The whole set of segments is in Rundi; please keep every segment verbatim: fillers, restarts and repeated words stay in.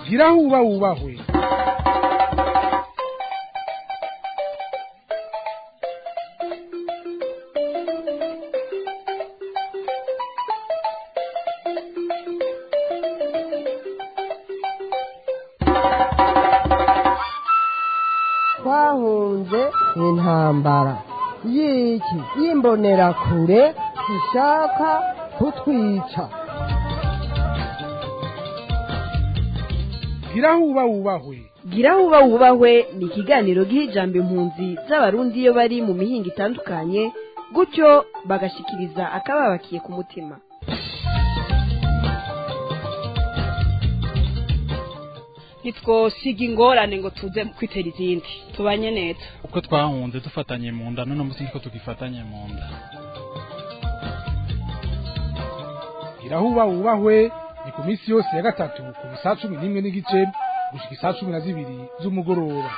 gira huba wubahwe. twahunze intambara y'iki y'imbonerakure ishaka kutwica. gira huba wubahwe. gira huba wubahwe ni ikiganiro giha ijambo impunzi z'abarundi iyo bari mu mihinga itandukanye gutyo bagashikiriza akababakiye ku mutima. nitwosiga ingorane ngo tuze kwitera izindi tubanye neza uko twahunze dufatanye mu nda none muzi ko tugifatanye mu nda. gira huba wubahwe ni ku minsi yose ya gatatu ku saa cumi n'imwe n'igice gushika saa cumi na zibiri z'umugoroba.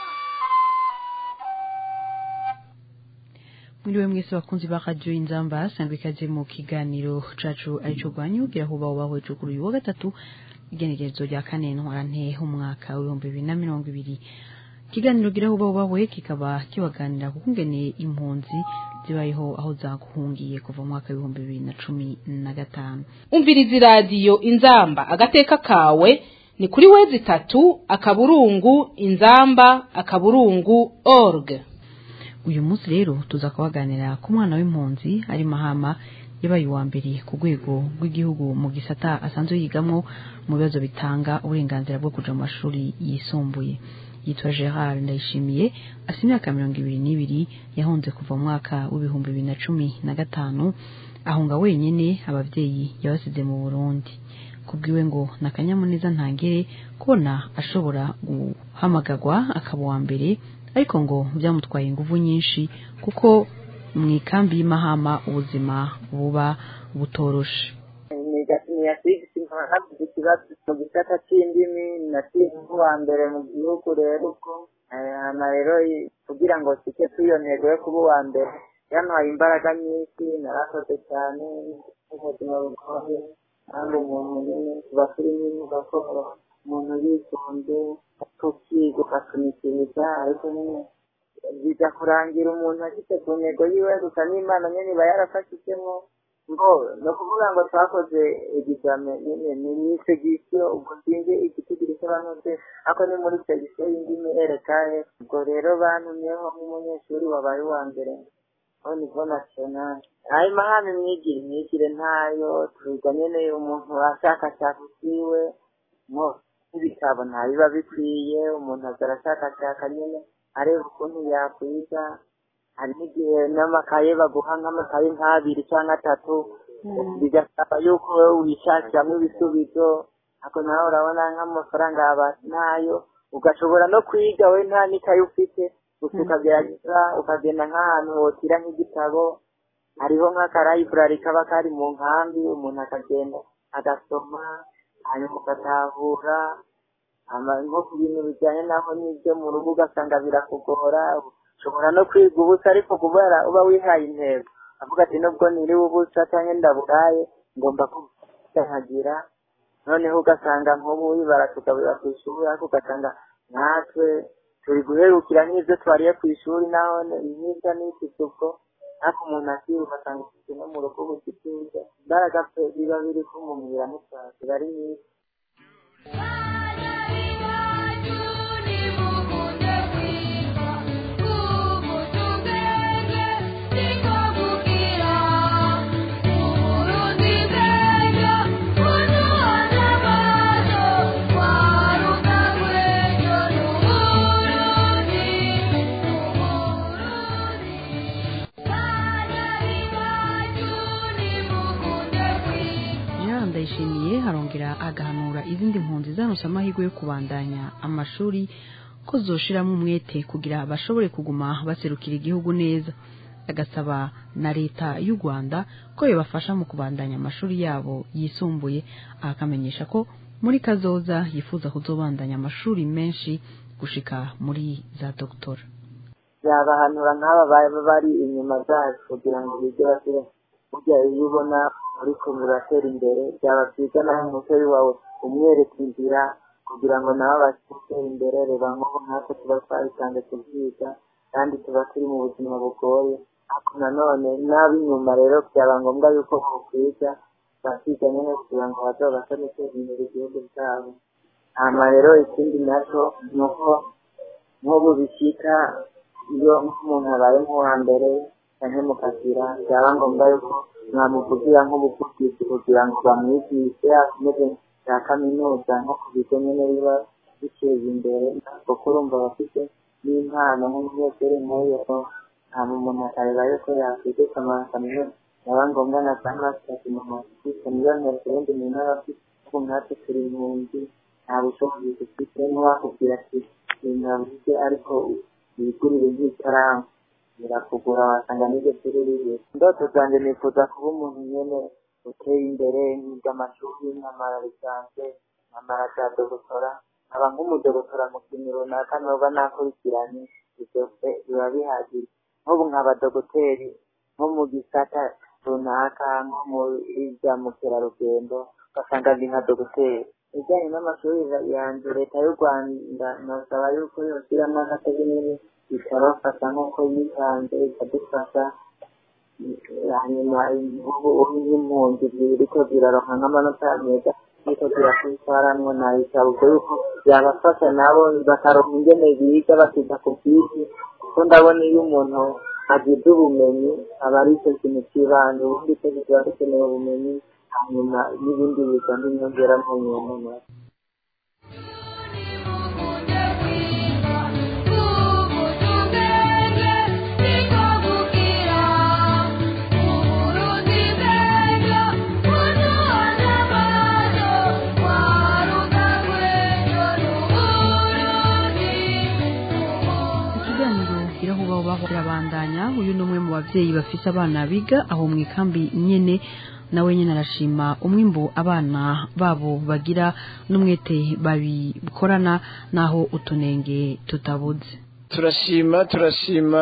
Mwiriwe mwese bakunzi ba Radio Inzamba sangwe ikaze mu kiganiro cacu arico gwanyu gira huba wubahwe cyo kuri uyu wa gatatu igenekerezo rya kane ntwarante umwaka w'ibihumbi bibiri na mirongo ibiri. Ikiganiro gira huba wubahwe kikaba kibaganira ku kungene impunzi zibayeho aho zaguhungiye kuva mu mwaka w'ibihumbi bibiri na cumi na gatanu. umviriza radio Inzamba agateka kawe ni kuri wezi tatu akaburungu inzamba akaburungu org. Uyu munsi rero tuza kubaganira ku mwana w'impunzi ari Mahama yabaye uwa mbere ku rwego rw'igihugu mu gisata asanzwe yigamwo mu bibazo bitanga uburenganzira bwo kuja mu mashuri yisumbuye. Yitwa Gerard Ndayishimiye afite imyaka mirongo ibiri n'ibiri yahunze kuva mu mwaka w'ibihumbi bibiri na cumi na gatanu ahunga wenyene abavyeyi yabasize mu Burundi. Kubwiwe ngo nakanyamuneza ntangere kubona ashobora guhamagagwa akaba wa mbere ariko ngo byamutwaye ingufu nyinshi kuko mwikambi y'Imahama ubuzima buba butoroshe. Niyasigi mpagaze ikibazo mu gisata c'indimi natsinze uwa mbere mu gihugu rero uko hama rero kugira ngo sike tuyo ntego yo kuba uwa mbere yantwaye imbaraga nyinshi narakoze cyane ubuzima bugoye kandi umuntu nyine tuba turi nyine ugakora umuntu yitonze tukiga ugatumikiriza ariko nyine biza kurangira umuntu ashyize ku ntego yiwe gusa n'Imana nyine iba yarafashijemo ngo no kuvuga ngo twakoze egizame nyine ni segisiyo ubwo sinzi igitugiri cy'abanoze ako ni muri segisiyo y'indimi erekaye ubwo rero bantumyeho nk'umunyeshuri wabaye uwa mbere aho nivo national ayo mahame imyigire imyigire ntayo twiga nyine umuntu ashakashaka usiwe mo ibitabo ntabiba bikwiye umuntu aza arashakashaka nyine areba ukuntu yakwiga. Hari n'igihe n'amakaye baguha nk'amakaye nk'abiri cyangwa atatu bigasaba yuko wishakiramo ibisubizo ako nawe urabona nk'amafaranga aba nayo ugashobora no kwiga we nta n'ikaye ufite gusa ukagerageza ukagenda nk'ahantu wotira nk'igitabo hariho nk'akarayiburari kaba kari mu nkambi umuntu akagenda agasoma hanyuma ugatahura nko ku bintu bijyanye naho n'ibyo mu rugo ugasanga birakugora ushobora no kwiga ubusa ariko kubera uba wihaye intego avuga ati nubwo niriwe ubusa cyangwa ndaburaye ngomba kuhagira noneho ugasanga nk'ubu baratugaburira ku ishuri ariko ugasanga natwe turi guherukira nk'ibyo twariye ku ishuri naho n'ibyo n'ifite ubwo ariko umuntu akiri ugasanga ufite no mu rugo ubusituza imbaraga biba biri kumumira n'utwatsi bari nyinshi. Ndayishimiye harongera agahanura izindi mpunzi zanose amahirwe yo kubandanya amashuri ko zoshiramo umwete kugira bashobore kuguma baserukira igihugu neza. Agasaba na leta y'u Rwanda ko yobafasha mu kubandanya amashuri yabo yisumbuye akamenyesha ko muri kazoza yifuza kuzobandanya amashuri menshi gushika muri za doctora. Yabahanura nk'aba bari inyuma zacu kugira ngo bige basire burya iyo ubona ariko muratera imbere byaba byiza naho umusore wawe umwereka inzira kugira ngo nabo bashyire imbere. Reba nk'ubu natwe tuba twabisanze kubyiga kandi tuba turi mu buzima bugoye, ariko nanone n'ab'inyuma rero byaba ngombwa yuko bokwiga bakiga nyine kugira ngo bazabashe guteza imbere igihugu cyabo. hama rero ikindi nacyo ni uko nk'ubu bishyika iyo nk'umuntu abaye nk'uwa mbere cyangwa mukagira byaba ngombwa yuko mwamuvugira nk'ubuvugizi kugira ngo bamwigishe akomeze bya kaminuza nko ku bigo nyine biba biteza imbere, kuko urumva bafite n'impano nk'umunyeshuri nk'uyo hama umuntu akareba yuko yakwigisha amakaminuza byaba ngombwa na za masters mu mashyika niyo nteko ubundi umuntu aba afite. ubu natwe turi impunzi nta bushobozi dufite, ntiwakubwira ati ibintu bavuze ariko wigurire nk'ikaramu birakugura wasanga n'iryo shuri riri. Indoto zanjye nifuza kuba umuntu nyene uteye imbere nk'iby'amashuri nkamara lisanse nkamara za dogotora nkaba nk'umudogotora mu kintu runaka noba nakurikiranye, ivyo biba bihagije. nk'ubu nkaba dogoteri nko mu gisata runaka nko muri bya mukerarugendo ugasanga ndi nka dogoteri. Ibijyanye n'amashuri yanjye leta y'u Rwanda nosaba yuko yoshyiramo akategemere ikabafasha nk'uko yitanze ikadufasha. hanyuma ubu nk'impunzi ziriko ziraronka nk'amanota meza ziriko zirakwitwaramwo nayisaba ubwo yuko byabafasha nabo bakaronka ingene biga bakiga ku bwinshi, kuko ndabona iyo umuntu agize ubumenyi aba ari cyo kintu cy'ibanze, ubundi twese tuba dukeneye ubumenyi hanyuma n'ibindi bigenda inyongera mu nyuma. birabandanya. Uyu ni umwe mu bavyeyi bafise abana biga aho mu ikambi nyene, nawe nyene arashima umwimbu abana babo bagira n'umwete babikorana naho utunenge tutabuze. turashima turashima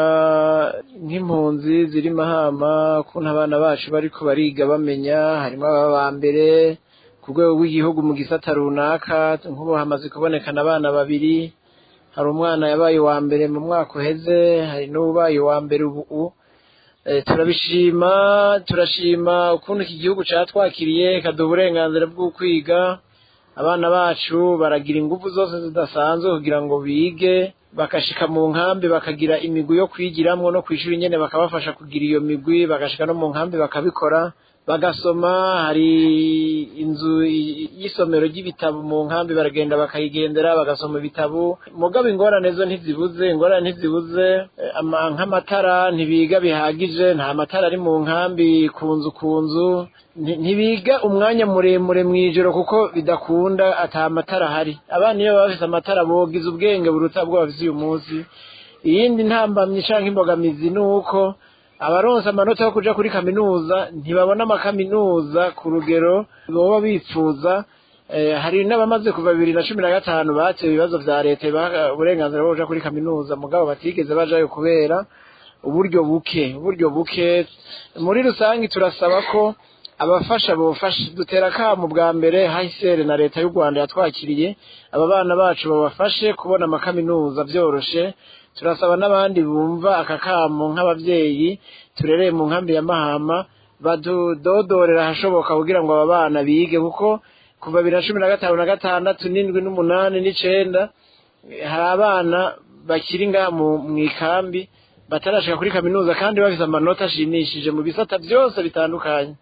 nk'impunzi ziri Mahama kuntu abana bacu bariko bariga bamenya, harimo aba mbere ku rwego rw'igihugu mu gisata runaka. nk'ubu hamaze kubonekana abana babiri, hari umwana yabaye wa mbere mu mwaka uheze, hari n'ubaye wa mbere ubu. E, turabishima turashima ukuntu iki gihugu catwakiriye kaduha uburenganzira bwo kwiga. abana bacu baragira ingufu zose zidasanzwe kugira ngo bige, bakashika mu nkambi bakagira imigwi yo kwigiramwo no kwishura nyene bakabafasha kugira iyo migwi, bagashika no mu nkambi bakabikora bagasoma. hari inzu y'isomero ry'ibitabo mu nkambi baragenda bakayigendera bagasoma ibitabo. mugabo ingorane zo ntizibuze, ingorane ntizibuze nk'amatara ntibiga bihagije, nta matara ari mu nkambi ku nzu ku nzu, ntibiga umwanya muremure mw'ijoro kuko bidakunda ata matara hari. abana iyo baba bafise amatara bogiza ubwenge buruta bwo bafise uyu munsi. iyindi ntambamye canke imbogamizi ni uko abaronse amanota yo kuja kuri kaminuza ntibabona amakaminuza ku rugero boba bipfuza. Eh, hari n'abamaze kuva bibiri na cumi na gatanu batewe ibibazo vya leta uburenganzira bwo kuja kuri kaminuza, mugabo batigeze bajayo kubera uburyo buke uburyo buke. muri rusangi turasaba ko abafasha bofasha, dutera kamo bwa mbere haisere na leta y'u Rwanda yatwakiriye aba bana bacu babafashe kubona amakaminuza vyoroshe. turasaba n'abandi bumva aka kamo nk'abavyeyi turereye mu nkambi ya Mahama badudodorera hashoboka kugira ngo aba bana bige, kuko kuva bibiri na cumi na gatanu na gatandatu n'indwi n'umunani n'icenda hari abana bakiri ngaha mu ikambi batarashika kuri kaminuza kandi bafise amanota ashimishije mu bisata vyose bitandukanye.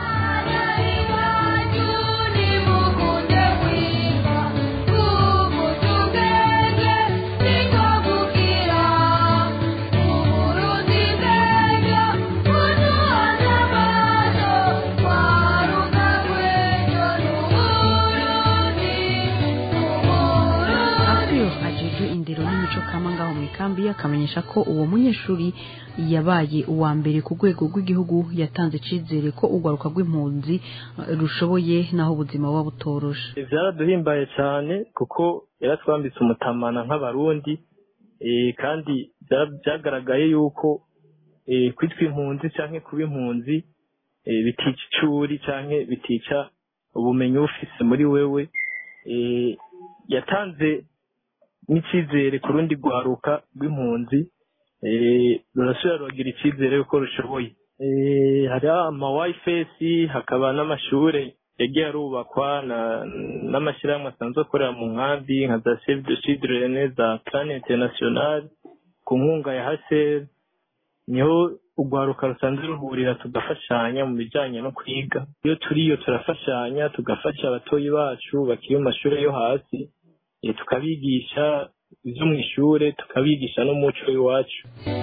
Kambi akamenyesha ko uwo munyeshuri yabaye uwa mbere ku rwego rw'igihugu, yatanze icizere ko urwaruka rw'impunzi rushoboye naho ubuzima buba butoroshe. Byaraduhimbaye cyane kuko yaratwambitse umutamana nk'abarundi, e, kandi byagaragaye yuko e, kwitwa impunzi canke kuba impunzi e, bitica icuri canke bitica ubumenyi ufise muri wewe. e, yatanze n'icyizere ku rundi rwaruka rw'impunzi rurasubira ruragira icyizere yuko rushoboye. Hari ama wayifesi hakaba n'amashure yagiye arubakwa n'amashyirahamwe asanzwe akorera mu nkambi nka za Save the Children, za Plan International ku nkunga ya Hasel, niho urwaruka rusanzwe ruhurira tugafashanya mu bijyanye no kwiga. Iyo turiyo turafashanya tugafasha abatoyi bacu bakiri mu mashuri yo hasi, tukabigisha ibyo mu ishure tukabigisha n'umuco w'iwacu.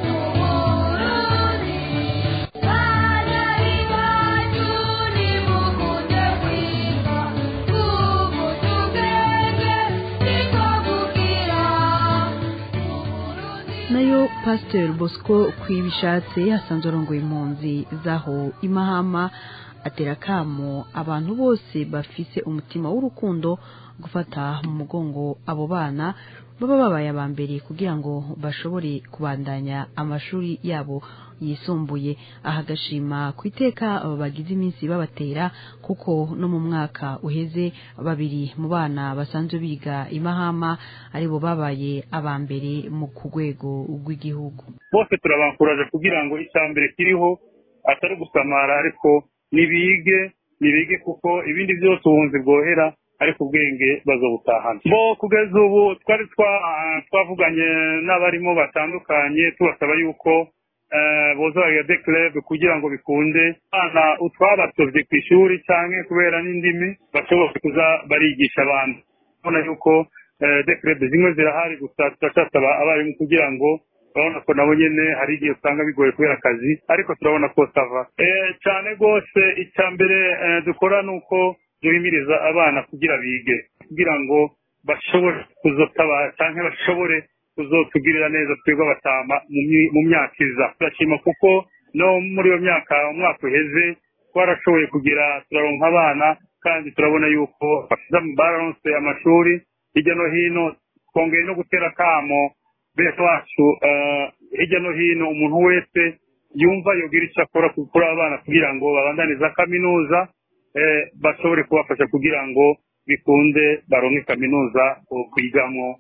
nayo Pasteur Bosco kwibishatse asanzwe arongoye impunzi zaho imahama atera kamo abantu bose bafise umutima w'urukundo gufata mu mugongo abo bana baba babaye abambere kugira ngo bashobore kubandanya amashuri yabo yisumbuye. ahagashima kwiteka aba bagize iminsi babatera kuko no mu mwaka uheze babiri mu bana basanzwe biga imahama aribo babaye abambere mu kugwego rw'igihugu. Bose turabankuraje kugira ngo isambere kiriho atari gusamara ariko nibige nibige kuko ibindi byose ubunzi bwohera ariko ubwenge bazobutahana. Bo kugeza ubu twari twavuganye n'abarimo batandukanye tubasaba yuko boza ya declare kugira ngo bikunde ana utwabatovye ku ishuri cyane kubera n'indimi bashobora kuza barigisha abantu. Bona yuko declare zimwe zirahari gusa turashaka abarimu kugira ngo urabona ko nabo nyene hari igihe usanga bigoye kubera akazi ariko turabona ko sava eh cyane gose. Icyambere dukora nuko duhimiriza abana kugira bige kugira ngo bashobore kuzotaba cyangwa bashobore kuzotugirira neza twebwe batama mu myaka iza. Turashima kuko no muri iyo myaka umwaka uheze twarashoboye kugira turaronka abana kandi turabona yuko baronse amashuri hirya no hino. Twongeye no gutera kamo bese wacu hirya no hino umuntu wese yumva yogira icyo akora kuri abana kugira ngo babandaniza kaminuza bashobore kubafasha kugira ngo bikunde baronke kaminuza kwigamo.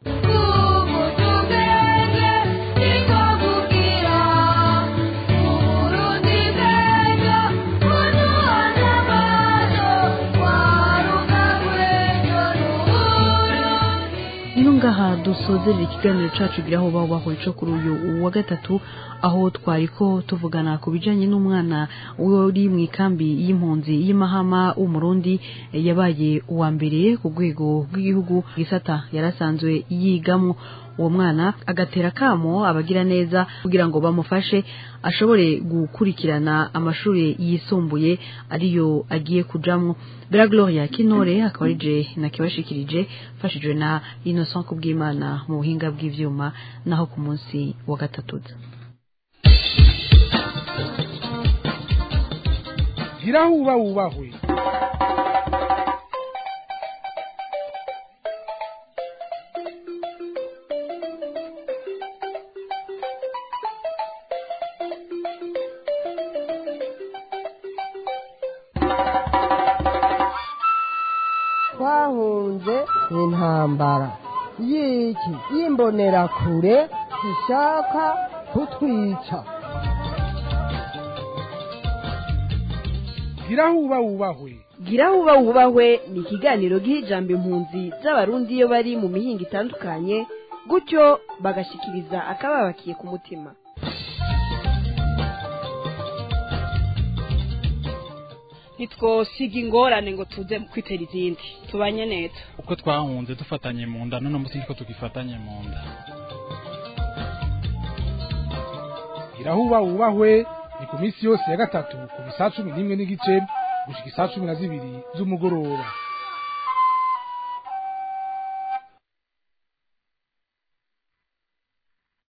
Ngaha dusozera ikiganiro cacu giraho baho ico kuri uyu wa gatatu aho twariko tuvugana ku bijanye n'umwana uri mu ikambi y'impunzi y'imahama w'umurundi yabaye uwa mbere ku rwego rw'igihugu gisata yarasanzwe yigamo. Uwo mwana agatera kamo abagira neza kugira ngo bamufashe ashobore gukurikirana amashuri yisumbuye ariyo agiye kujamwo. Bella Gloria Kinore akaba arije nakibashikirije fashijwe na Innocent Kubwimana mu buhinga bw'ivyuma naho ku munsi wa gatatu. Girahuba wubahwe twahunze intambara y'iki y'imbonerakure zishaka kutwica. Girahuba wubahwe Girahuba wubahwe ni ikiganiro giha ijambo impunzi z'abarundi iyo bari mu mihinga itandukanye gutyo bagashikiriza akababakiye ku mutima. Nitwosiga ingorane ngo tuze kwitera izindi tubanye neza uko twahunze dufatanye mu nda none musi ko tugifatanye mu nda. Girahuba wubahwe ni ku minsi yose ya gatatu ku saa cumi n'imwe n'igice gushika saa cumi na zibiri z'umugoroba.